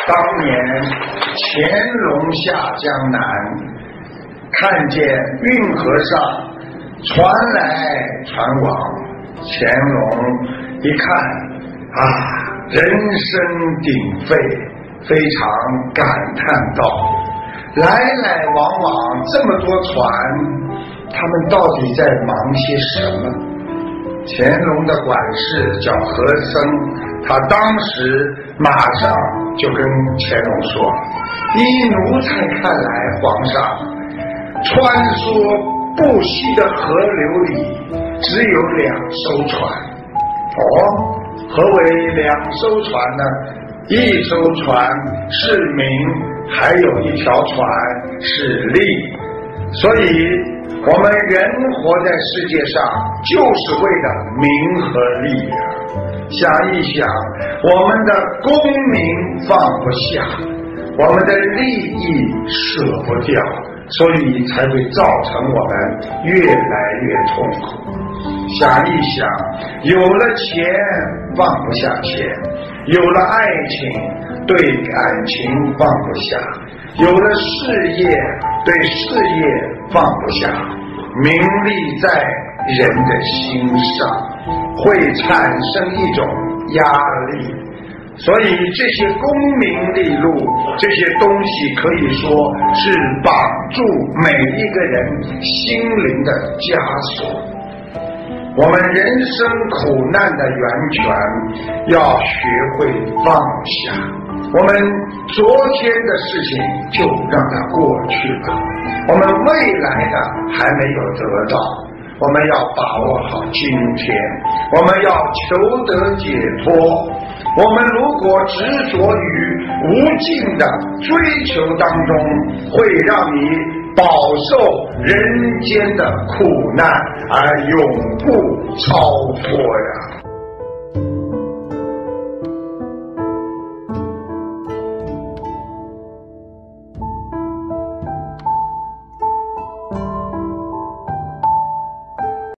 当年乾隆下江南，看见运河上船来船往，乾隆一看啊，人声鼎沸，非常感叹道：来来往往这么多船，他们到底在忙些什么？乾隆的管事叫和珅，他当时马上就跟乾隆说：依奴才看来，皇上，穿梭不息的河流里只有2艘船。哦，何为2艘船呢？一艘船是民，还有一条船是利。所以我们人活在世界上就是为了名和利啊！想一想，我们的功名放不下，我们的利益舍不掉，所以才会造成我们越来越痛苦。想一想，有了钱放不下钱，有了爱情对感情放不下，有了事业对事业放不下，名利在人的心上会产生一种压力，所以这些功名利禄这些东西可以说是绑住每一个人心灵的枷锁。我们人生苦难的源泉要学会放下，我们昨天的事情就让它过去吧，我们未来的还没有得到，我们要把握好今天，我们要求得解脱。我们如果执着于无尽的追求当中，会让你饱受人间的苦难而永不超脱呀。